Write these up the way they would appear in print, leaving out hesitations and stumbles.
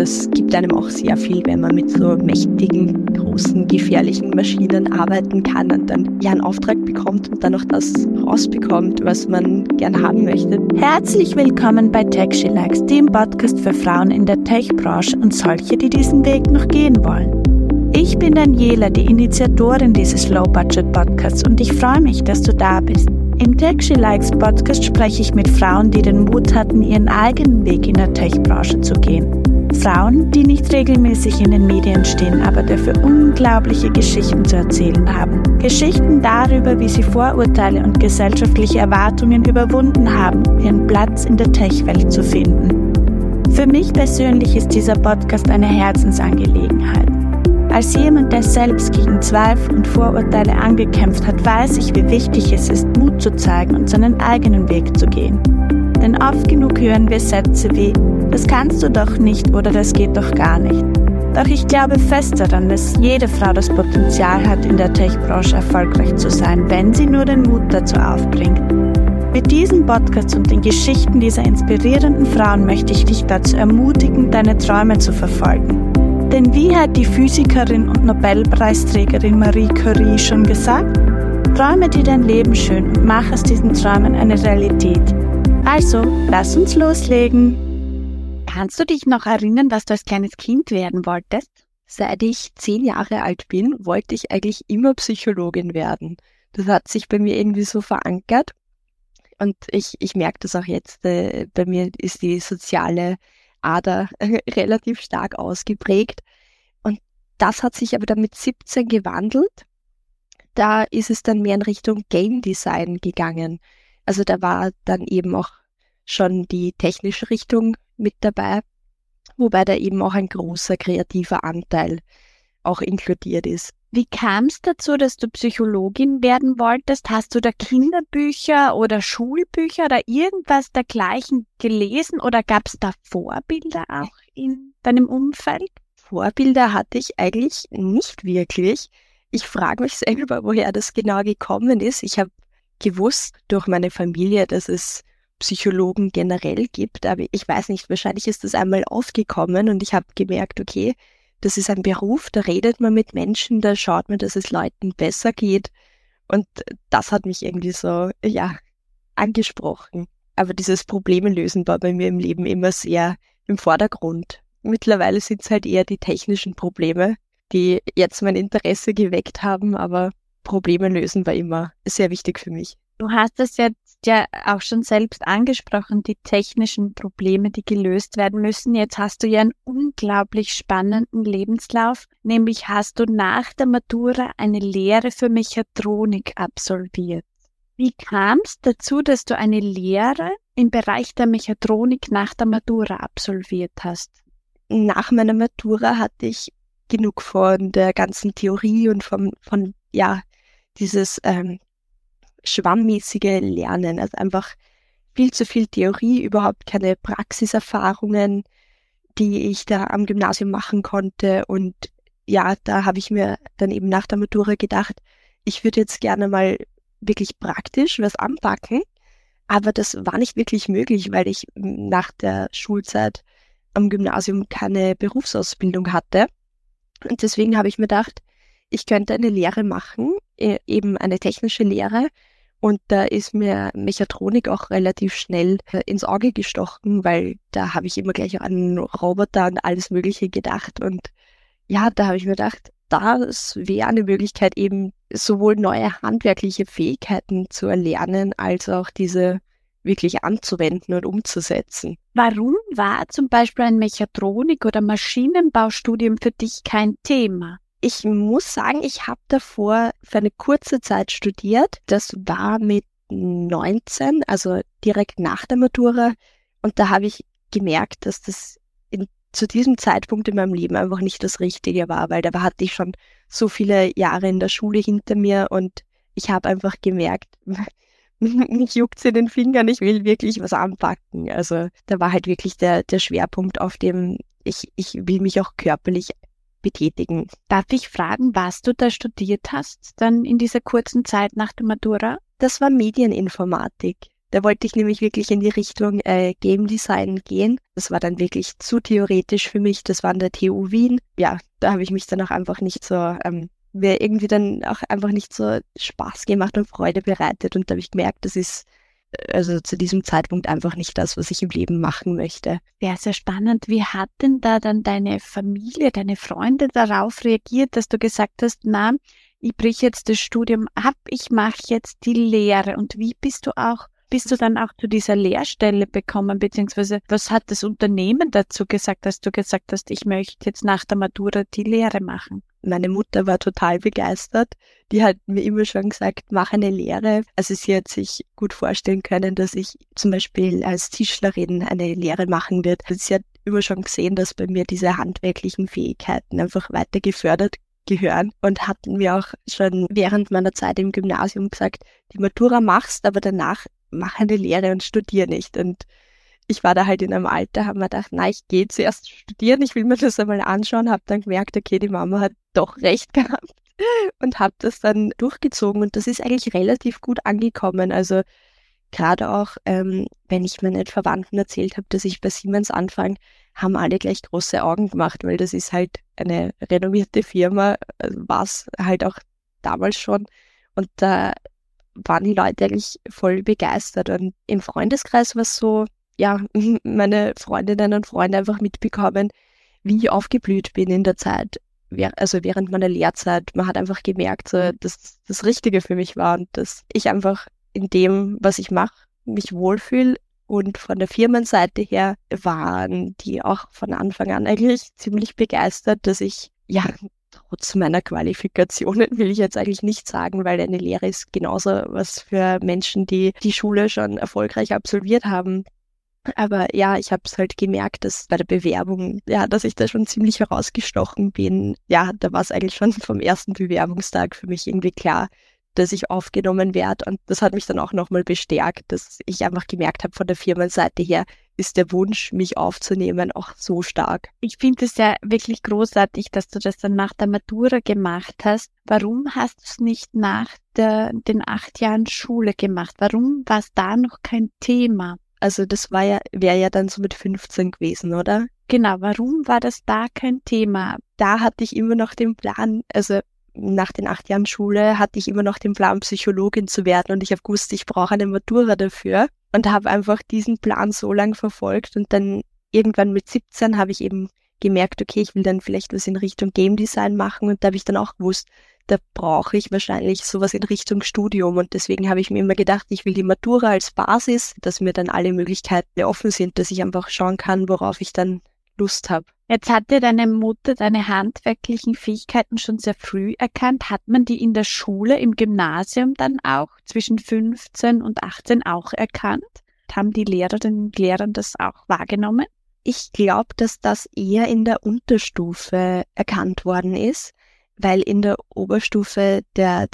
das gibt einem auch sehr viel, wenn man mit so mächtigen, großen, gefährlichen Maschinen arbeiten kann und dann ja einen Auftrag bekommt und dann auch das rausbekommt, was man gern haben möchte. Herzlich willkommen bei Tech She Likes, dem Podcast für Frauen in der Tech-Branche und solche, die diesen Weg noch gehen wollen. Ich bin Daniela, die Initiatorin dieses Low-Budget-Podcasts und ich freue mich, dass du da bist. Im Tech She Likes Podcast spreche ich mit Frauen, die den Mut hatten, ihren eigenen Weg in der Tech-Branche zu gehen. Frauen, die nicht regelmäßig in den Medien stehen, aber dafür unglaubliche Geschichten zu erzählen haben. Geschichten darüber, wie sie Vorurteile und gesellschaftliche Erwartungen überwunden haben, um ihren Platz in der Tech-Welt zu finden. Für mich persönlich ist dieser Podcast eine Herzensangelegenheit. Als jemand, der selbst gegen Zweifel und Vorurteile angekämpft hat, weiß ich, wie wichtig es ist, Mut zu zeigen und seinen eigenen Weg zu gehen. Denn oft genug hören wir Sätze wie, das kannst du doch nicht oder das geht doch gar nicht. Doch ich glaube fest daran, dass jede Frau das Potenzial hat, in der Tech-Branche erfolgreich zu sein, wenn sie nur den Mut dazu aufbringt. Mit diesem Podcast und den Geschichten dieser inspirierenden Frauen möchte ich dich dazu ermutigen, deine Träume zu verfolgen. Denn wie hat die Physikerin und Nobelpreisträgerin Marie Curie schon gesagt? Träume dir dein Leben schön und mach aus diesen Träumen eine Realität. Also, lass uns loslegen. Kannst du dich noch erinnern, was du als kleines Kind werden wolltest? Seit ich 10 Jahre alt bin, wollte ich eigentlich immer Psychologin werden. Das hat sich bei mir irgendwie so verankert. Und ich merke das auch jetzt, bei mir ist die soziale Ader relativ stark ausgeprägt. Und das hat sich aber dann mit 17 gewandelt. Da ist es dann mehr in Richtung Game Design gegangen. Also da war dann eben auch schon die technische Richtung mit dabei, wobei da eben auch ein großer kreativer Anteil auch inkludiert ist. Wie kam es dazu, dass du Psychologin werden wolltest? Hast du da Kinderbücher oder Schulbücher oder irgendwas dergleichen gelesen oder gab es da Vorbilder auch in deinem Umfeld? Vorbilder hatte ich eigentlich nicht wirklich. Ich frage mich selber, woher das genau gekommen ist. Ich habe gewusst durch meine Familie, dass es Psychologen generell gibt, aber ich weiß nicht, wahrscheinlich ist das einmal aufgekommen und ich habe gemerkt, okay, das ist ein Beruf, da redet man mit Menschen, da schaut man, dass es Leuten besser geht. Und das hat mich irgendwie so, angesprochen. Aber dieses Probleme lösen war bei mir im Leben immer sehr im Vordergrund. Mittlerweile sind es halt eher die technischen Probleme, die jetzt mein Interesse geweckt haben, aber Probleme lösen war immer sehr wichtig für mich. Du hast es jetzt ja auch schon selbst angesprochen, die technischen Probleme, die gelöst werden müssen. Jetzt hast du ja einen unglaublich spannenden Lebenslauf, nämlich hast du nach der Matura eine Lehre für Mechatronik absolviert. Wie kam es dazu, dass du eine Lehre im Bereich der Mechatronik nach der Matura absolviert hast? Nach meiner Matura hatte ich genug von der ganzen Theorie und von dieses schwammmäßige Lernen, also einfach viel zu viel Theorie, überhaupt keine Praxiserfahrungen, die ich da am Gymnasium machen konnte. Und ja, da habe ich mir dann eben nach der Matura gedacht, ich würde jetzt gerne mal wirklich praktisch was anpacken, aber das war nicht wirklich möglich, weil ich nach der Schulzeit am Gymnasium keine Berufsausbildung hatte. Und deswegen habe ich mir gedacht, ich könnte eine Lehre machen, eben eine technische Lehre. Und da ist mir Mechatronik auch relativ schnell ins Auge gestochen, weil da habe ich immer gleich an Roboter und alles Mögliche gedacht. Und ja, da habe ich mir gedacht, das wäre eine Möglichkeit, eben sowohl neue handwerkliche Fähigkeiten zu erlernen, als auch diese wirklich anzuwenden und umzusetzen. Warum war zum Beispiel ein Mechatronik- oder Maschinenbaustudium für dich kein Thema? Ich muss sagen, ich habe davor für eine kurze Zeit studiert. Das war mit 19, also direkt nach der Matura. Und da habe ich gemerkt, dass das zu diesem Zeitpunkt in meinem Leben einfach nicht das Richtige war, weil da hatte ich schon so viele Jahre in der Schule hinter mir und ich habe einfach gemerkt, mich juckt's in den Fingern, ich will wirklich was anpacken. Also da war halt wirklich der Schwerpunkt, auf dem ich will mich auch körperlich betätigen. Darf ich fragen, was du da studiert hast, dann in dieser kurzen Zeit nach der Matura? Das war Medieninformatik. Da wollte ich nämlich wirklich in die Richtung Game Design gehen. Das war dann wirklich zu theoretisch für mich. Das war an der TU Wien. Ja, da habe ich mich dann auch einfach nicht so, mir irgendwie dann auch einfach nicht so Spaß gemacht und Freude bereitet. Und da habe ich gemerkt, das ist also zu diesem Zeitpunkt einfach nicht das, was ich im Leben machen möchte. Ja, sehr spannend. Wie hat denn da dann deine Familie, deine Freunde darauf reagiert, dass du gesagt hast, na, ich breche jetzt das Studium ab, ich mache jetzt die Lehre. Und wie bist du dann auch zu dieser Lehrstelle bekommen, beziehungsweise was hat das Unternehmen dazu gesagt, dass du gesagt hast, ich möchte jetzt nach der Matura die Lehre machen? Meine Mutter war total begeistert. Die hat mir immer schon gesagt, mach eine Lehre. Also sie hat sich gut vorstellen können, dass ich zum Beispiel als Tischlerin eine Lehre machen wird. Sie hat immer schon gesehen, dass bei mir diese handwerklichen Fähigkeiten einfach weiter gefördert gehören und hatten mir auch schon während meiner Zeit im Gymnasium gesagt, die Matura machst, aber danach mach eine Lehre und studier nicht. Und ich war da halt in einem Alter, habe mir gedacht, na, ich gehe zuerst studieren, ich will mir das einmal anschauen, habe dann gemerkt, okay, die Mama hat doch recht gehabt und habe das dann durchgezogen und das ist eigentlich relativ gut angekommen. Also gerade auch, wenn ich meinen Verwandten erzählt habe, dass ich bei Siemens anfange, haben alle gleich große Augen gemacht, weil das ist halt eine renommierte Firma, war es halt auch damals schon und da waren die Leute eigentlich voll begeistert und im Freundeskreis war es so, ja, meine Freundinnen und Freunde einfach mitbekommen, wie ich aufgeblüht bin in der Zeit, also während meiner Lehrzeit. Man hat einfach gemerkt, so, dass das Richtige für mich war und dass ich einfach in dem, was ich mache, mich wohlfühle. Und von der Firmenseite her waren die auch von Anfang an eigentlich ziemlich begeistert, dass ich, ja, trotz meiner Qualifikationen will ich jetzt eigentlich nicht sagen, weil eine Lehre ist genauso was für Menschen, die die Schule schon erfolgreich absolviert haben. Aber ja, ich habe es halt gemerkt, dass bei der Bewerbung, ja, dass ich da schon ziemlich herausgestochen bin. Ja, da war es eigentlich schon vom ersten Bewerbungstag für mich irgendwie klar, dass ich aufgenommen werde. Und das hat mich dann auch nochmal bestärkt, dass ich einfach gemerkt habe, von der Firmenseite her ist der Wunsch, mich aufzunehmen, auch so stark. Ich finde es ja wirklich großartig, dass du das dann nach der Matura gemacht hast. Warum hast du es nicht nach den 8 Jahren Schule gemacht? Warum war es da noch kein Thema? Also das wäre ja dann so mit 15 gewesen, oder? Genau, warum war das da kein Thema? Da hatte ich immer noch den Plan, also nach den 8 Jahren Schule hatte ich immer noch den Plan, Psychologin zu werden und ich habe gewusst, ich brauche eine Matura dafür und habe einfach diesen Plan so lang verfolgt und dann irgendwann mit 17 habe ich eben gemerkt, okay, ich will dann vielleicht was in Richtung Game Design machen und da habe ich dann auch gewusst, da brauche ich wahrscheinlich sowas in Richtung Studium und deswegen habe ich mir immer gedacht, ich will die Matura als Basis, dass mir dann alle Möglichkeiten offen sind, dass ich einfach schauen kann, worauf ich dann Lust habe. Jetzt hat dir deine Mutter deine handwerklichen Fähigkeiten schon sehr früh erkannt. Hat man die in der Schule, im Gymnasium dann auch zwischen 15 und 18 auch erkannt? Haben die Lehrerinnen und Lehrer das auch wahrgenommen? Ich glaube, dass das eher in der Unterstufe erkannt worden ist, weil in der Oberstufe der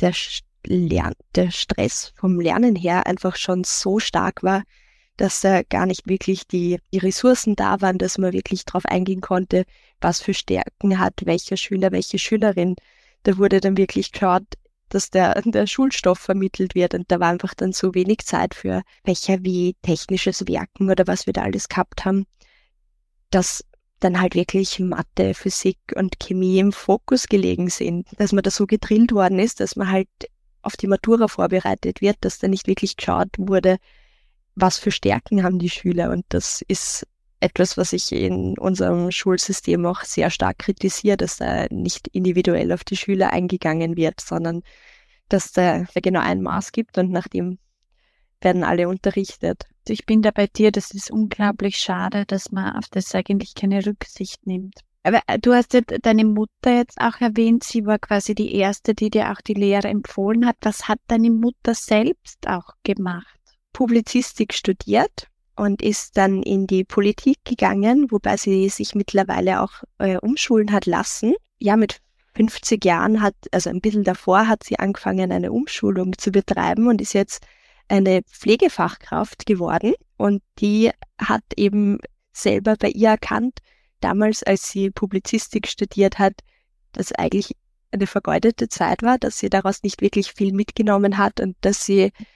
Stress vom Lernen her einfach schon so stark war, dass da gar nicht wirklich die Ressourcen da waren, dass man wirklich drauf eingehen konnte, was für Stärken hat welcher Schüler, welche Schülerin. Da wurde dann wirklich geschaut, dass der Schulstoff vermittelt wird und da war einfach dann so wenig Zeit für Fächer wie technisches Werken oder was wir da alles gehabt haben, dass dann halt wirklich Mathe, Physik und Chemie im Fokus gelegen sind, dass man da so gedrillt worden ist, dass man halt auf die Matura vorbereitet wird, dass da nicht wirklich geschaut wurde, was für Stärken haben die Schüler und das ist etwas, was ich in unserem Schulsystem auch sehr stark kritisiere, dass da nicht individuell auf die Schüler eingegangen wird, sondern dass da genau ein Maß gibt und nach dem werden alle unterrichtet. Ich bin da bei dir, das ist unglaublich schade, dass man auf das eigentlich keine Rücksicht nimmt. Aber du hast ja deine Mutter jetzt auch erwähnt, sie war quasi die Erste, die dir auch die Lehre empfohlen hat. Was hat deine Mutter selbst auch gemacht? Publizistik studiert und ist dann in die Politik gegangen, wobei sie sich mittlerweile auch umschulen hat lassen. Ja, mit 50 Jahren also ein bisschen davor hat sie angefangen, eine Umschulung zu betreiben und ist jetzt eine Pflegefachkraft geworden und die hat eben selber bei ihr erkannt, damals als sie Publizistik studiert hat, dass eigentlich eine vergeudete Zeit war, dass sie daraus nicht wirklich viel mitgenommen hat und dass sie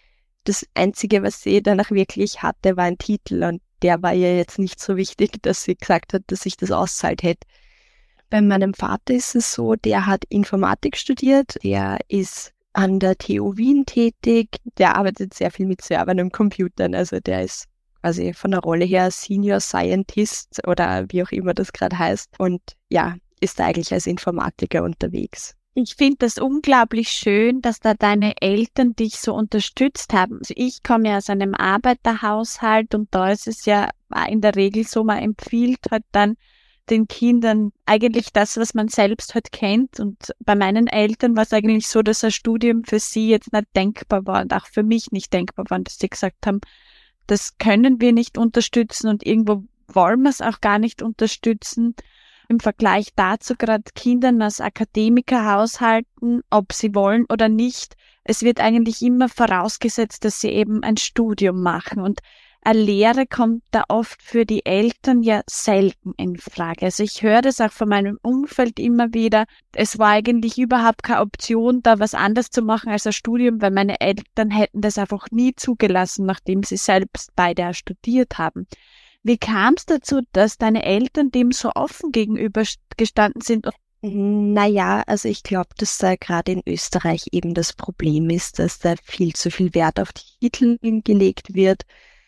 das Einzige, was sie danach wirklich hatte, war ein Titel und der war ihr jetzt nicht so wichtig, dass sie gesagt hat, dass ich das auszahlt hätte. Bei meinem Vater ist es so, der hat Informatik studiert, der ist an der TU Wien tätig, der arbeitet sehr viel mit Servern und Computern, also der ist quasi von der Rolle her Senior Scientist oder wie auch immer das gerade heißt und ja, ist da eigentlich als Informatiker unterwegs. Ich finde das unglaublich schön, dass da deine Eltern dich so unterstützt haben. Also ich komme ja aus einem Arbeiterhaushalt und da ist es ja in der Regel so, man empfiehlt halt dann den Kindern eigentlich das, was man selbst halt kennt. Und bei meinen Eltern war es eigentlich so, dass ein Studium für sie jetzt nicht denkbar war und auch für mich nicht denkbar war, dass sie gesagt haben, das können wir nicht unterstützen und irgendwo wollen wir es auch gar nicht unterstützen. Im Vergleich dazu gerade Kindern aus Akademikerhaushalten, ob sie wollen oder nicht, es wird eigentlich immer vorausgesetzt, dass sie eben ein Studium machen und eine Lehre kommt da oft für die Eltern ja selten in Frage. Also ich höre das auch von meinem Umfeld immer wieder. Es war eigentlich überhaupt keine Option, da was anderes zu machen als ein Studium, weil meine Eltern hätten das einfach nie zugelassen, nachdem sie selbst beide studiert haben. Wie kam es dazu, dass deine Eltern dem so offen gegenüber gestanden sind? Naja, also ich glaube, dass da gerade in Österreich eben das Problem ist, dass da viel zu viel Wert auf die Titel gelegt wird.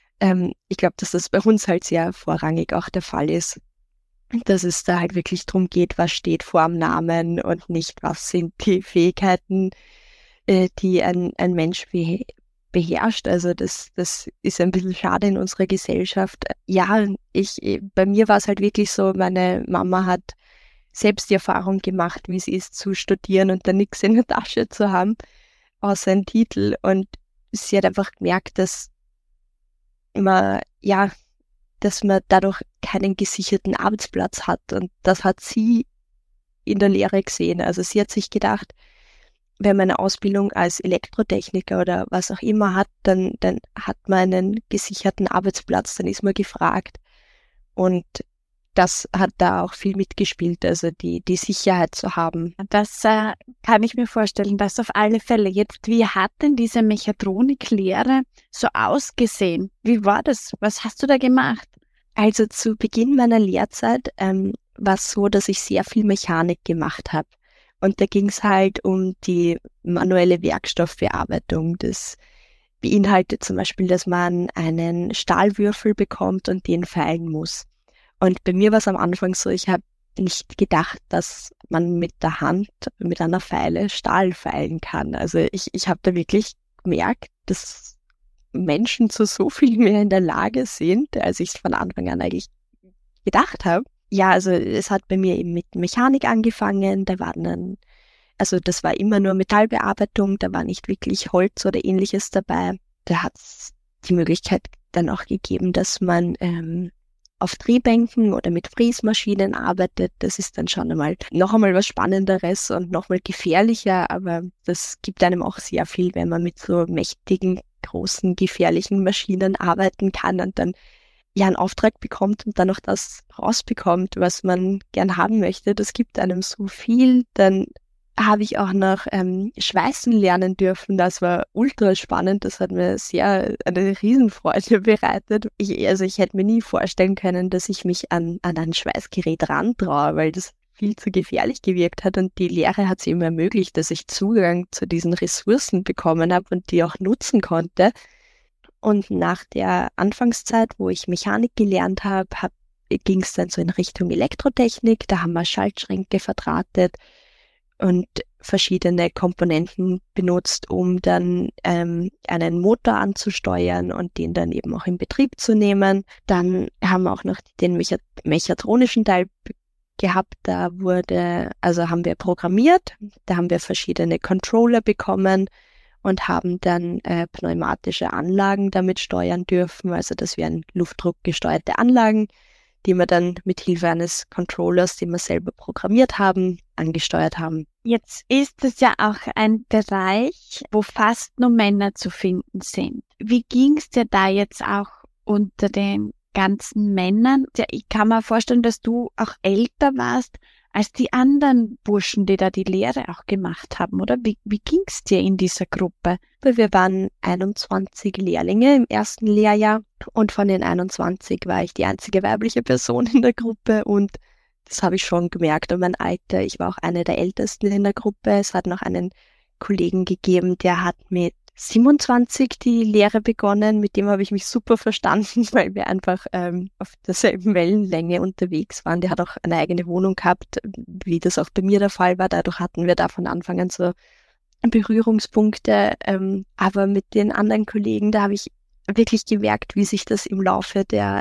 Ich glaube, dass das bei uns halt sehr vorrangig auch der Fall ist, dass es da halt wirklich darum geht, was steht vor dem Namen und nicht, was sind die Fähigkeiten, die ein Mensch beherrscht. Also das ist ein bisschen schade in unserer Gesellschaft. Ja, bei mir war es halt wirklich so, meine Mama hat selbst die Erfahrung gemacht, wie es ist zu studieren und dann nichts in der Tasche zu haben, außer einen Titel. Und sie hat einfach gemerkt, dass man dadurch keinen gesicherten Arbeitsplatz hat. Und das hat sie in der Lehre gesehen. Also sie hat sich gedacht, wenn man eine Ausbildung als Elektrotechniker oder was auch immer hat, dann hat man einen gesicherten Arbeitsplatz, dann ist man gefragt. Und das hat da auch viel mitgespielt, also die Sicherheit zu haben. Das kann ich mir vorstellen, das auf alle Fälle. Jetzt, wie hat denn diese Mechatroniklehre so ausgesehen? Wie war das? Was hast du da gemacht? Also zu Beginn meiner Lehrzeit war es so, dass ich sehr viel Mechanik gemacht habe. Und da ging es halt um die manuelle Werkstoffbearbeitung. Das beinhaltet zum Beispiel, dass man einen Stahlwürfel bekommt und den feilen muss. Und bei mir war es am Anfang so, ich habe nicht gedacht, dass man mit der Hand, mit einer Feile Stahl feilen kann. Also ich habe da wirklich gemerkt, dass Menschen zu so viel mehr in der Lage sind, als ich es von Anfang an eigentlich gedacht habe. Ja, also es hat bei mir eben mit Mechanik angefangen, das war immer nur Metallbearbeitung, da war nicht wirklich Holz oder ähnliches dabei. Da hat es die Möglichkeit dann auch gegeben, dass man auf Drehbänken oder mit Fräsmaschinen arbeitet. Das ist dann schon noch einmal was Spannenderes und noch mal gefährlicher, aber das gibt einem auch sehr viel, wenn man mit so mächtigen, großen, gefährlichen Maschinen arbeiten kann und dann ja einen Auftrag bekommt und dann noch das rausbekommt, was man gern haben möchte. Das gibt einem so viel. Dann habe ich auch noch Schweißen lernen dürfen. Das war ultra spannend. Das hat mir sehr eine Riesenfreude bereitet. Ich hätte mir nie vorstellen können, dass ich mich an ein Schweißgerät rantraue, weil das viel zu gefährlich gewirkt hat. Und die Lehre hat es eben ermöglicht, dass ich Zugang zu diesen Ressourcen bekommen habe und die auch nutzen konnte. Und nach der Anfangszeit, wo ich Mechanik gelernt habe, ging es dann so in Richtung Elektrotechnik. Da haben wir Schaltschränke verdrahtet und verschiedene Komponenten benutzt, um dann einen Motor anzusteuern und den dann eben auch in Betrieb zu nehmen. Dann haben wir auch noch den mechatronischen Teil gehabt. Da haben wir programmiert, da haben wir verschiedene Controller bekommen und haben dann pneumatische Anlagen damit steuern dürfen. Also das wären luftdruckgesteuerte Anlagen, die wir dann mit Hilfe eines Controllers, den wir selber programmiert haben, angesteuert haben. Jetzt ist es ja auch ein Bereich, wo fast nur Männer zu finden sind. Wie ging es dir da jetzt auch unter den ganzen Männern? Ja, ich kann mir vorstellen, dass du auch älter warst als die anderen Burschen, die da die Lehre auch gemacht haben, oder? Wie ging's dir in dieser Gruppe? Wir waren 21 Lehrlinge im ersten Lehrjahr und von den 21 war ich die einzige weibliche Person in der Gruppe und das habe ich schon gemerkt. Und mein Alter, ich war auch eine der Ältesten in der Gruppe. Es hat noch einen Kollegen gegeben, der hat mit 27 die Lehre begonnen. Mit dem habe ich mich super verstanden, weil wir einfach auf derselben Wellenlänge unterwegs waren. Der hat auch eine eigene Wohnung gehabt, wie das auch bei mir der Fall war. Dadurch hatten wir da von Anfang an so Berührungspunkte. Aber mit den anderen Kollegen, da habe ich wirklich gemerkt, wie sich das im Laufe der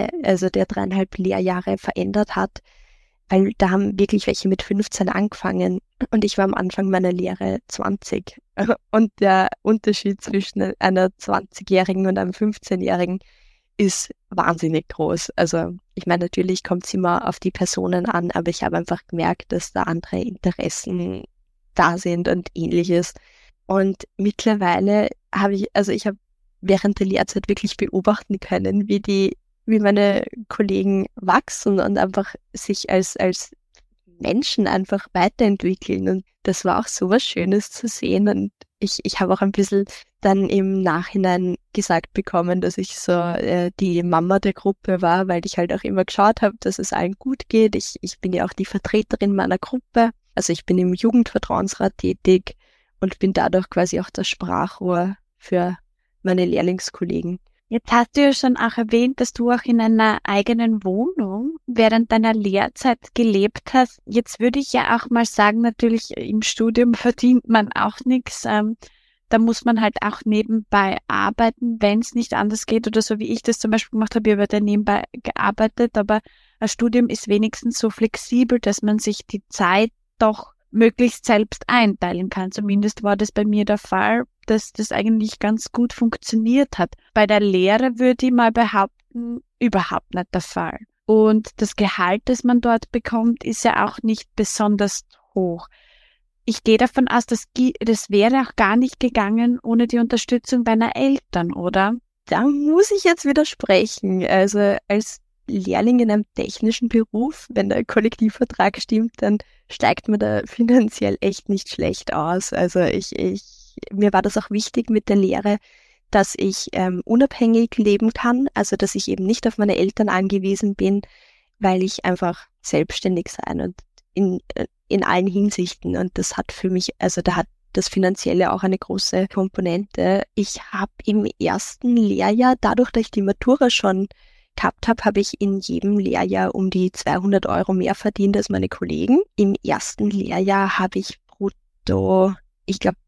3,5 Lehrjahre verändert hat. Weil da haben wirklich welche mit 15 angefangen und ich war am Anfang meiner Lehre 20. Und der Unterschied zwischen einer 20-Jährigen und einem 15-Jährigen ist wahnsinnig groß. Also ich meine, natürlich kommt es immer auf die Personen an, aber ich habe einfach gemerkt, dass da andere Interessen da sind und Ähnliches. Und mittlerweile habe ich habe während der Lehrzeit wirklich beobachten können, wie meine Kollegen wachsen und einfach sich als Menschen einfach weiterentwickeln. Und das war auch so was Schönes zu sehen. Und ich habe auch ein bisschen dann im Nachhinein gesagt bekommen, dass ich so die Mama der Gruppe war, weil ich halt auch immer geschaut habe, dass es allen gut geht. Ich bin ja auch die Vertreterin meiner Gruppe. Also ich bin im Jugendvertrauensrat tätig und bin dadurch quasi auch das Sprachrohr für meine Lehrlingskollegen. Jetzt hast du ja schon auch erwähnt, dass du auch in einer eigenen Wohnung während deiner Lehrzeit gelebt hast. Jetzt würde ich ja auch mal sagen, natürlich im Studium verdient man auch nichts. Da muss man halt auch nebenbei arbeiten, wenn es nicht anders geht oder so wie ich das zum Beispiel gemacht habe. Ich habe da nebenbei gearbeitet, aber ein Studium ist wenigstens so flexibel, dass man sich die Zeit doch möglichst selbst einteilen kann. Zumindest war das bei mir der Fall, dass das eigentlich ganz gut funktioniert hat. Bei der Lehre würde ich mal behaupten, überhaupt nicht der Fall. Und das Gehalt, das man dort bekommt, ist ja auch nicht besonders hoch. Ich gehe davon aus, das wäre auch gar nicht gegangen ohne die Unterstützung deiner Eltern, oder? Da muss ich jetzt widersprechen. Also als Lehrling in einem technischen Beruf, wenn der Kollektivvertrag stimmt, dann steigt man da finanziell echt nicht schlecht aus. Also mir war das auch wichtig mit der Lehre, dass ich unabhängig leben kann, also dass ich eben nicht auf meine Eltern angewiesen bin, weil ich einfach selbstständig sein und in allen Hinsichten. Und das hat für mich, also da hat das Finanzielle auch eine große Komponente. Ich habe im ersten Lehrjahr, dadurch, dass ich die Matura schon gehabt habe ich in jedem Lehrjahr um die 200 € mehr verdient als meine Kollegen. Im ersten Lehrjahr habe ich brutto, ich glaube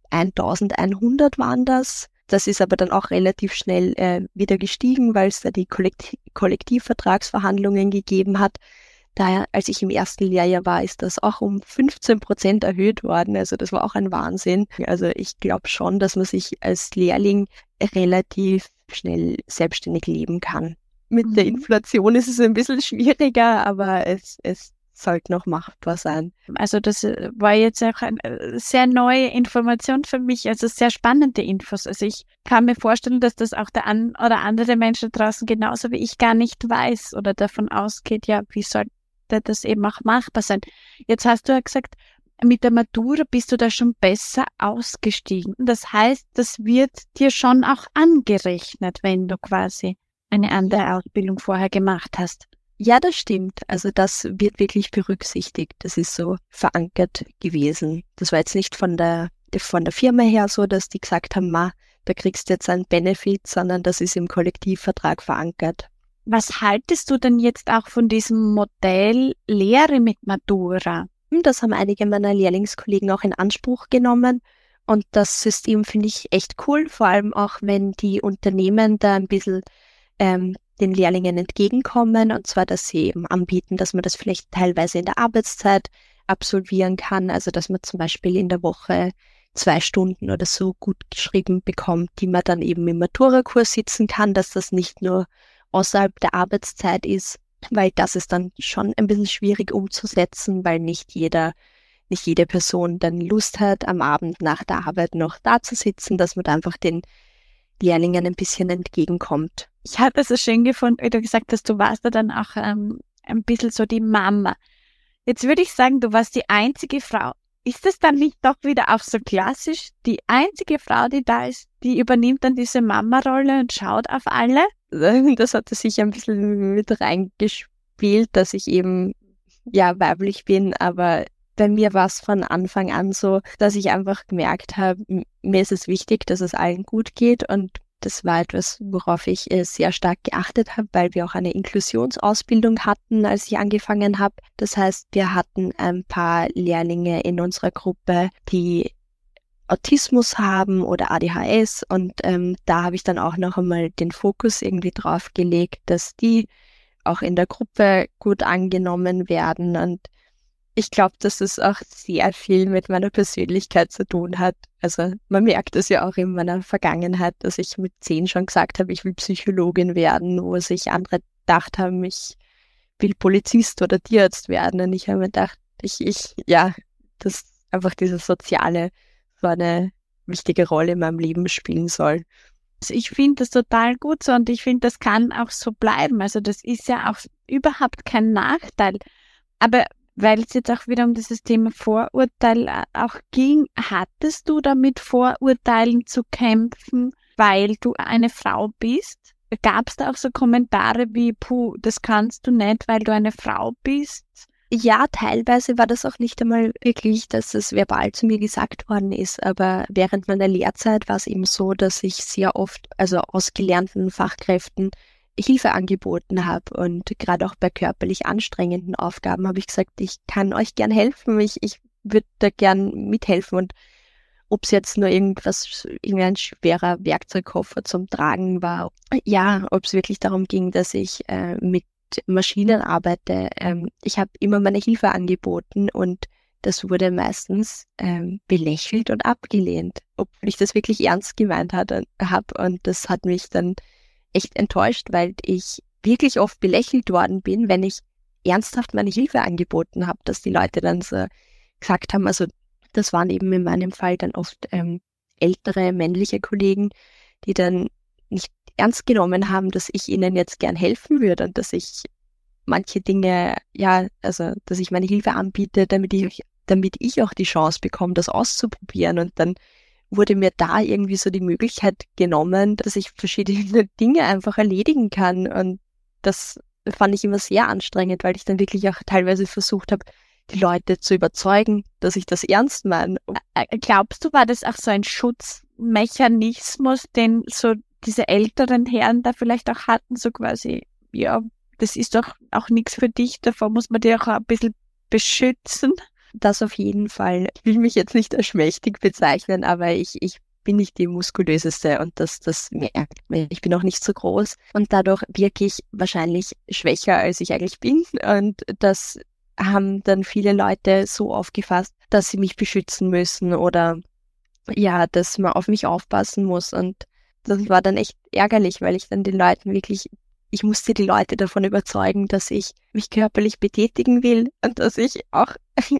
1100 waren das. Das ist aber dann auch relativ schnell wieder gestiegen, weil es da die Kollektivvertragsverhandlungen gegeben hat. Daher, als ich im ersten Lehrjahr war, ist das auch um 15% erhöht worden. Also das war auch ein Wahnsinn. Also ich glaube schon, dass man sich als Lehrling relativ schnell selbstständig leben kann. Mit der Inflation ist es ein bisschen schwieriger, aber es sollte noch machbar sein. Also das war jetzt auch eine sehr neue Information für mich, also sehr spannende Infos. Also ich kann mir vorstellen, dass das auch der ein oder andere Mensch da draußen genauso wie ich gar nicht weiß oder davon ausgeht, ja, wie sollte das eben auch machbar sein. Jetzt hast du ja gesagt, mit der Matura bist du da schon besser ausgestiegen. Das heißt, das wird dir schon auch angerechnet, wenn du quasi eine andere Ausbildung vorher gemacht hast. Ja, das stimmt. Also das wird wirklich berücksichtigt. Das ist so verankert gewesen. Das war jetzt nicht von der Firma her so, dass die gesagt haben, da kriegst du jetzt einen Benefit, sondern das ist im Kollektivvertrag verankert. Was haltest du denn jetzt auch von diesem Modell Lehre mit Matura? Das haben einige meiner Lehrlingskollegen auch in Anspruch genommen. Und das System finde ich echt cool, vor allem auch, wenn die Unternehmen da ein bisschen den Lehrlingen entgegenkommen, und zwar, dass sie eben anbieten, dass man das vielleicht teilweise in der Arbeitszeit absolvieren kann, also dass man zum Beispiel in der Woche 2 Stunden oder so gut geschrieben bekommt, die man dann eben im Maturakurs sitzen kann, dass das nicht nur außerhalb der Arbeitszeit ist, weil das ist dann schon ein bisschen schwierig umzusetzen, weil nicht jede Person dann Lust hat, am Abend nach der Arbeit noch da zu sitzen, dass man da einfach den Lehrlingen ein bisschen entgegenkommt. Ich habe es so schön gefunden, wie du gesagt hast, du warst da dann auch ein bisschen so die Mama. Jetzt würde ich sagen, du warst die einzige Frau. Ist es dann nicht doch wieder auch so klassisch? Die einzige Frau, die da ist, die übernimmt dann diese Mama-Rolle und schaut auf alle? Das hatte sich ein bisschen mit reingespielt, dass ich eben weiblich bin, aber bei mir war es von Anfang an so, dass ich einfach gemerkt habe, mir ist es wichtig, dass es allen gut geht, und das war etwas, worauf ich sehr stark geachtet habe, weil wir auch eine Inklusionsausbildung hatten, als ich angefangen habe. Das heißt, wir hatten ein paar Lehrlinge in unserer Gruppe, die Autismus haben oder ADHS, und da habe ich dann auch noch einmal den Fokus irgendwie drauf gelegt, dass die auch in der Gruppe gut angenommen werden, und ich glaube, dass es auch sehr viel mit meiner Persönlichkeit zu tun hat. Also man merkt es ja auch in meiner Vergangenheit, dass ich mit 10 schon gesagt habe, ich will Psychologin werden, wo sich andere gedacht haben, ich will Polizist oder Tierarzt werden. Und ich habe mir gedacht, dass einfach dieses Soziale so eine wichtige Rolle in meinem Leben spielen soll. Also ich finde das total gut so, und ich finde, das kann auch so bleiben. Also das ist ja auch überhaupt kein Nachteil. Aber weil es jetzt auch wieder um dieses Thema Vorurteil auch ging, hattest du damit Vorurteilen zu kämpfen, weil du eine Frau bist? Gab es da auch so Kommentare wie, das kannst du nicht, weil du eine Frau bist? Ja, teilweise war das auch nicht einmal wirklich, dass es verbal zu mir gesagt worden ist, aber während meiner Lehrzeit war es eben so, dass ich sehr oft, also ausgelernten Fachkräften, Hilfe angeboten habe, und gerade auch bei körperlich anstrengenden Aufgaben habe ich gesagt, ich kann euch gern helfen, ich würde da gern mithelfen, und ob es jetzt nur irgendein schwerer Werkzeugkoffer zum Tragen war, ja, ob es wirklich darum ging, dass ich mit Maschinen arbeite, ich habe immer meine Hilfe angeboten, und das wurde meistens belächelt und abgelehnt, obwohl ich das wirklich ernst gemeint habe, und das hat mich dann echt enttäuscht, weil ich wirklich oft belächelt worden bin, wenn ich ernsthaft meine Hilfe angeboten habe, dass die Leute dann so gesagt haben, also das waren eben in meinem Fall dann oft ältere männliche Kollegen, die dann nicht ernst genommen haben, dass ich ihnen jetzt gern helfen würde und dass ich manche Dinge, dass ich meine Hilfe anbiete, damit ich auch die Chance bekomme, das auszuprobieren, und dann wurde mir da irgendwie so die Möglichkeit genommen, dass ich verschiedene Dinge einfach erledigen kann. Und das fand ich immer sehr anstrengend, weil ich dann wirklich auch teilweise versucht habe, die Leute zu überzeugen, dass ich das ernst meine. Glaubst du, war das auch so ein Schutzmechanismus, den so diese älteren Herren da vielleicht auch hatten, so quasi, ja, das ist doch auch nichts für dich, davor muss man dir auch ein bisschen beschützen? Das auf jeden Fall. Ich will mich jetzt nicht als schmächtig bezeichnen, aber ich bin nicht die muskulöseste, und das merkt man. Ich bin auch nicht so groß, und dadurch wirke ich wahrscheinlich schwächer, als ich eigentlich bin, und das haben dann viele Leute so aufgefasst, dass sie mich beschützen müssen oder ja, dass man auf mich aufpassen muss, und das war dann echt ärgerlich, weil ich dann den Leuten ich musste die Leute davon überzeugen, dass ich mich körperlich betätigen will und dass ich auch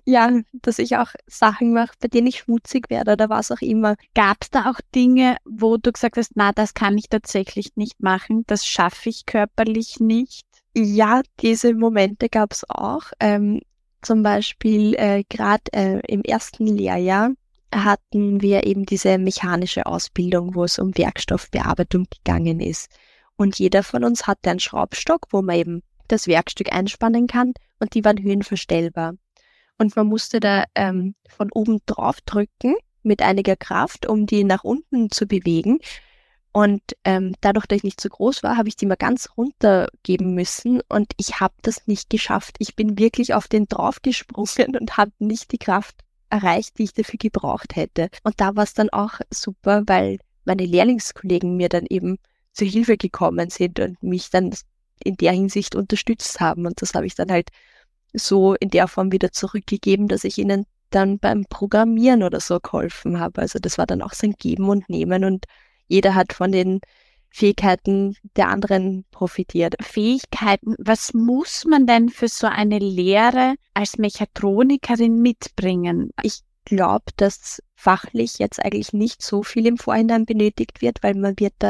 Sachen mache, bei denen ich schmutzig werde oder was auch immer. Gab es da auch Dinge, wo du gesagt hast, na, das kann ich tatsächlich nicht machen, das schaffe ich körperlich nicht? Ja, diese Momente gab es auch. Zum Beispiel gerade im ersten Lehrjahr hatten wir eben diese mechanische Ausbildung, wo es um Werkstoffbearbeitung gegangen ist. Und jeder von uns hatte einen Schraubstock, wo man eben das Werkstück einspannen kann, und die waren höhenverstellbar. Und man musste da von oben drauf drücken mit einiger Kraft, um die nach unten zu bewegen. Und dadurch, dass ich nicht so groß war, habe ich die mal ganz runtergeben müssen, und ich habe das nicht geschafft. Ich bin wirklich auf den draufgesprungen und habe nicht die Kraft erreicht, die ich dafür gebraucht hätte. Und da war es dann auch super, weil meine Lehrlingskollegen mir dann eben zur Hilfe gekommen sind und mich dann in der Hinsicht unterstützt haben. Und das habe ich dann halt so in der Form wieder zurückgegeben, dass ich ihnen dann beim Programmieren oder so geholfen habe. Also das war dann auch so ein Geben und Nehmen, und jeder hat von den Fähigkeiten der anderen profitiert. Fähigkeiten, was muss man denn für so eine Lehre als Mechatronikerin mitbringen? Ich glaube, dass fachlich jetzt eigentlich nicht so viel im Vorhinein benötigt wird, weil man wird da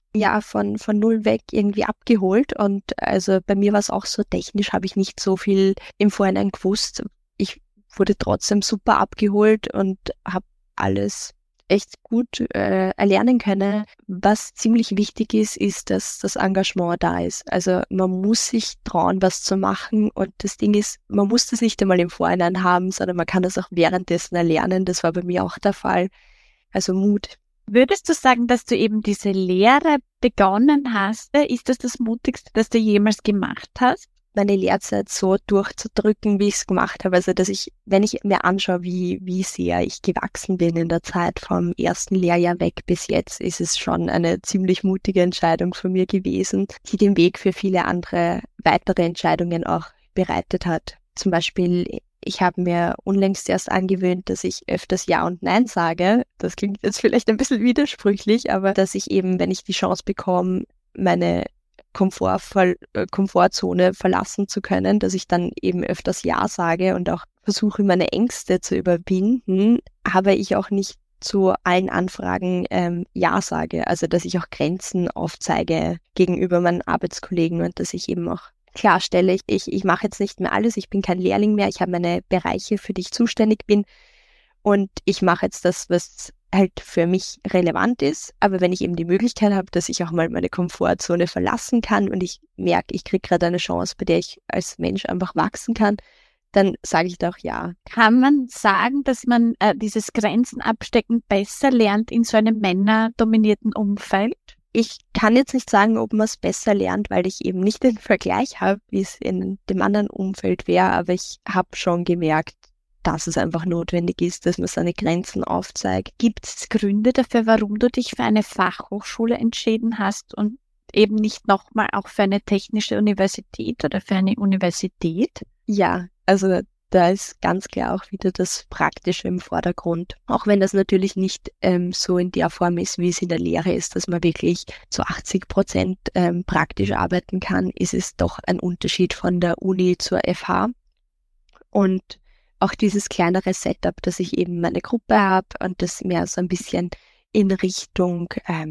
ja von null weg irgendwie abgeholt. Und also bei mir war es auch so, technisch habe ich nicht so viel im Vorhinein gewusst. Ich wurde trotzdem super abgeholt und habe alles echt gut erlernen können. Was ziemlich wichtig ist, ist, dass das Engagement da ist. Also man muss sich trauen, was zu machen. Und das Ding ist, man muss das nicht einmal im Vorhinein haben, sondern man kann das auch währenddessen erlernen. Das war bei mir auch der Fall. Also Mut. Würdest du sagen, dass du eben diese Lehre begonnen hast? Ist das Mutigste, das du jemals gemacht hast? Meine Lehrzeit so durchzudrücken, wie ich es gemacht habe. Also, dass ich, wenn ich mir anschaue, wie sehr ich gewachsen bin in der Zeit vom ersten Lehrjahr weg bis jetzt, ist es schon eine ziemlich mutige Entscheidung von mir gewesen, die den Weg für viele andere weitere Entscheidungen auch bereitet hat. Zum Beispiel, ich habe mir unlängst erst angewöhnt, dass ich öfters Ja und Nein sage. Das klingt jetzt vielleicht ein bisschen widersprüchlich, aber dass ich eben, wenn ich die Chance bekomme, meine Komfortzone verlassen zu können, dass ich dann eben öfters Ja sage und auch versuche, meine Ängste zu überwinden, aber ich auch nicht zu allen Anfragen Ja sage. Also, dass ich auch Grenzen aufzeige gegenüber meinen Arbeitskollegen und dass ich eben auch klarstelle, ich mache jetzt nicht mehr alles, ich bin kein Lehrling mehr, ich habe meine Bereiche, für die ich zuständig bin und ich mache jetzt das, was halt für mich relevant ist, aber wenn ich eben die Möglichkeit habe, dass ich auch mal meine Komfortzone verlassen kann und ich merke, ich kriege gerade eine Chance, bei der ich als Mensch einfach wachsen kann, dann sage ich da auch ja. Kann man sagen, dass man dieses Grenzen abstecken besser lernt in so einem männerdominierten Umfeld? Ich kann jetzt nicht sagen, ob man es besser lernt, weil ich eben nicht den Vergleich habe, wie es in dem anderen Umfeld wäre, aber ich habe schon gemerkt, dass es einfach notwendig ist, dass man seine Grenzen aufzeigt. Gibt es Gründe dafür, warum du dich für eine Fachhochschule entschieden hast und eben nicht nochmal auch für eine technische Universität oder für eine Universität? Ja, also da ist ganz klar auch wieder das Praktische im Vordergrund. Auch wenn das natürlich nicht so in der Form ist, wie es in der Lehre ist, dass man wirklich zu 80% praktisch arbeiten kann, ist es doch ein Unterschied von der Uni zur FH. Und auch dieses kleinere Setup, dass ich eben meine Gruppe habe und das mehr so ein bisschen in Richtung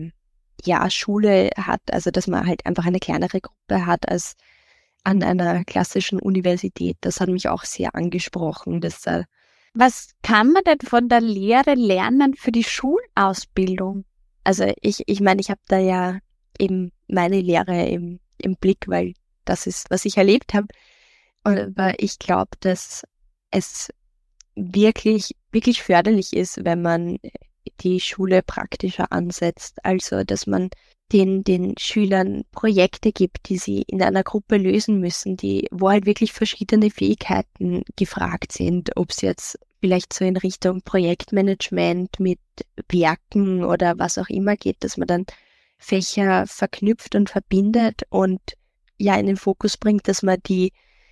Schule hat, also dass man halt einfach eine kleinere Gruppe hat als an einer klassischen Universität. Das hat mich auch sehr angesprochen. Was kann man denn von der Lehre lernen für die Schulausbildung? Also ich meine, ich habe da ja eben meine Lehre im Blick, weil das ist, was ich erlebt habe. Aber ich glaube, dass es wirklich, wirklich förderlich ist, wenn man die Schule praktischer ansetzt. Also, dass man den Schülern Projekte gibt, die sie in einer Gruppe lösen müssen, wo halt wirklich verschiedene Fähigkeiten gefragt sind, ob es jetzt vielleicht so in Richtung Projektmanagement mit Werken oder was auch immer geht, dass man dann Fächer verknüpft und verbindet und ja in den Fokus bringt, dass man die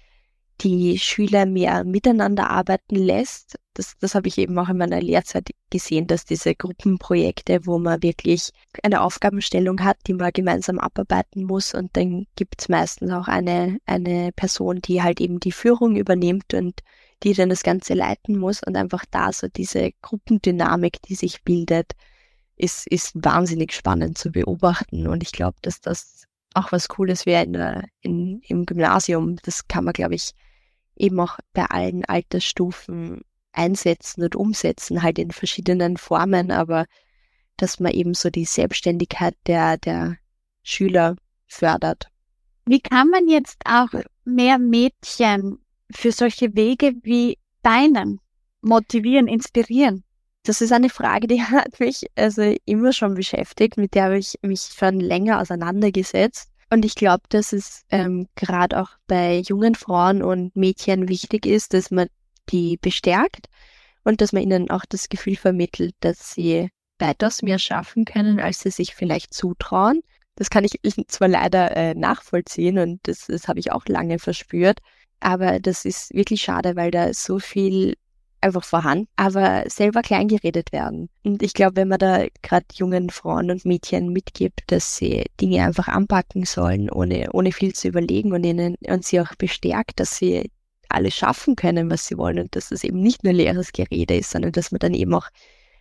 Schüler mehr miteinander arbeiten lässt. Das habe ich eben auch in meiner Lehrzeit gesehen, dass diese Gruppenprojekte, wo man wirklich eine Aufgabenstellung hat, die man gemeinsam abarbeiten muss und dann gibt es meistens auch eine Person, die halt eben die Führung übernimmt und die dann das Ganze leiten muss und einfach da so diese Gruppendynamik, die sich bildet, ist wahnsinnig spannend zu beobachten und ich glaube, dass das auch was Cooles wäre im Gymnasium. Das kann man, glaube ich, eben auch bei allen Altersstufen einsetzen und umsetzen, halt in verschiedenen Formen, aber dass man eben so die Selbstständigkeit der Schüler fördert. Wie kann man jetzt auch mehr Mädchen für solche Wege wie deinen motivieren, inspirieren? Das ist eine Frage, die hat mich also immer schon beschäftigt, mit der habe ich mich schon länger auseinandergesetzt. Und ich glaube, dass es gerade auch bei jungen Frauen und Mädchen wichtig ist, dass man die bestärkt und dass man ihnen auch das Gefühl vermittelt, dass sie weitaus mehr schaffen können, als sie sich vielleicht zutrauen. Das kann ich zwar leider nachvollziehen und das habe ich auch lange verspürt, aber das ist wirklich schade, weil da so viel einfach vorhanden, aber selber klein geredet werden. Und ich glaube, wenn man da gerade jungen Frauen und Mädchen mitgibt, dass sie Dinge einfach anpacken sollen, ohne viel zu überlegen und sie auch bestärkt, dass sie alles schaffen können, was sie wollen und dass das eben nicht nur leeres Gerede ist, sondern dass man dann eben auch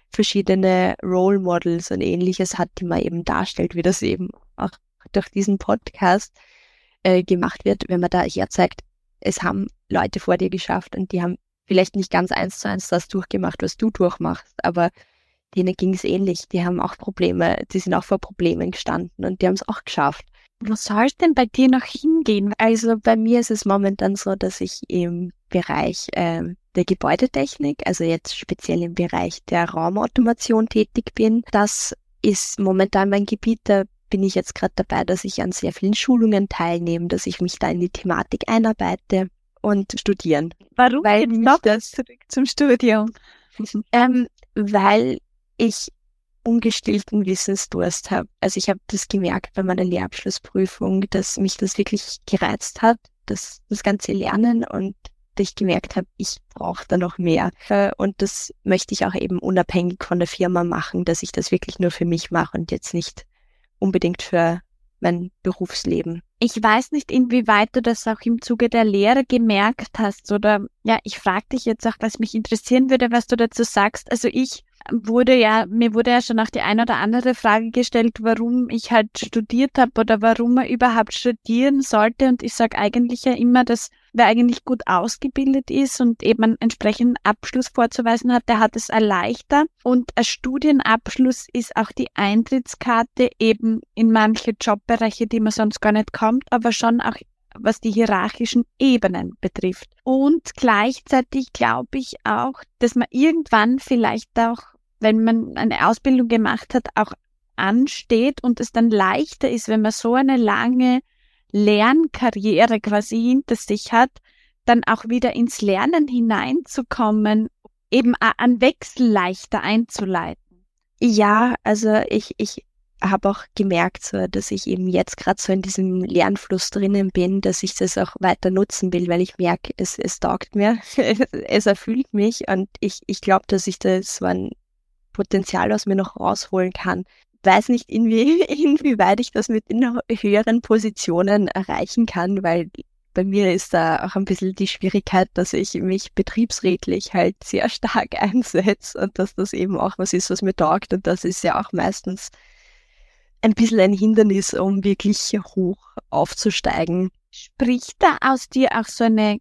verschiedene Role Models und Ähnliches hat, die man eben darstellt, wie das eben auch durch diesen Podcast gemacht wird, wenn man da herzeigt, es haben Leute vor dir geschafft und die haben vielleicht nicht ganz 1:1 das durchgemacht, was du durchmachst, aber denen ging es ähnlich. Die haben auch Probleme, die sind auch vor Problemen gestanden und die haben es auch geschafft. Wo soll es denn bei dir noch hingehen? Also bei mir ist es momentan so, dass ich im Bereich der Gebäudetechnik, also jetzt speziell im Bereich der Raumautomation tätig bin. Das ist momentan mein Gebiet, da bin ich jetzt gerade dabei, dass ich an sehr vielen Schulungen teilnehme, dass ich mich da in die Thematik einarbeite und studieren. Warum? Weil Noch zurück zum Studium. Weil ich ungestillten Wissensdurst habe. Also ich habe das gemerkt bei meiner Lehrabschlussprüfung, dass mich das wirklich gereizt hat, das ganze Lernen, und ich gemerkt habe, ich brauche da noch mehr. Und das möchte ich auch eben unabhängig von der Firma machen, dass ich das wirklich nur für mich mache und jetzt nicht unbedingt für mein Berufsleben. Ich weiß nicht, inwieweit du das auch im Zuge der Lehre gemerkt hast, oder ja, ich frage dich jetzt auch, was mich interessieren würde, was du dazu sagst. Also mir wurde ja schon auch die eine oder andere Frage gestellt, warum ich halt studiert habe oder warum man überhaupt studieren sollte. Und ich sage eigentlich ja immer, dass wer eigentlich gut ausgebildet ist und eben einen entsprechenden Abschluss vorzuweisen hat, der hat es leichter. Und ein Studienabschluss ist auch die Eintrittskarte eben in manche Jobbereiche, die man sonst gar nicht kommt, aber schon auch was die hierarchischen Ebenen betrifft. Und gleichzeitig glaube ich auch, dass man irgendwann vielleicht auch, wenn man eine Ausbildung gemacht hat, auch ansteht und es dann leichter ist, wenn man so eine lange Lernkarriere quasi hinter sich hat, dann auch wieder ins Lernen hineinzukommen, eben einen Wechsel leichter einzuleiten. Ja, also ich habe auch gemerkt, so, dass ich eben jetzt gerade so in diesem Lernfluss drinnen bin, dass ich das auch weiter nutzen will, weil ich merke, es taugt mir, es erfüllt mich, und ich glaube, dass ich das so ein Potenzial aus mir noch rausholen kann. Weiß nicht, inwieweit ich das mit den höheren Positionen erreichen kann, weil bei mir ist da auch ein bisschen die Schwierigkeit, dass ich mich betriebsrätlich halt sehr stark einsetze und dass das eben auch was ist, was mir taugt, und das ist ja auch meistens ein bisschen ein Hindernis, um wirklich hoch aufzusteigen. Spricht da aus dir auch so eine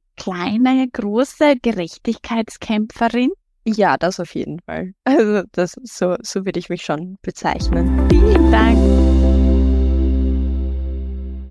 kleine, große Gerechtigkeitskämpferin? Ja, das auf jeden Fall. Also so würde ich mich schon bezeichnen. Vielen Dank.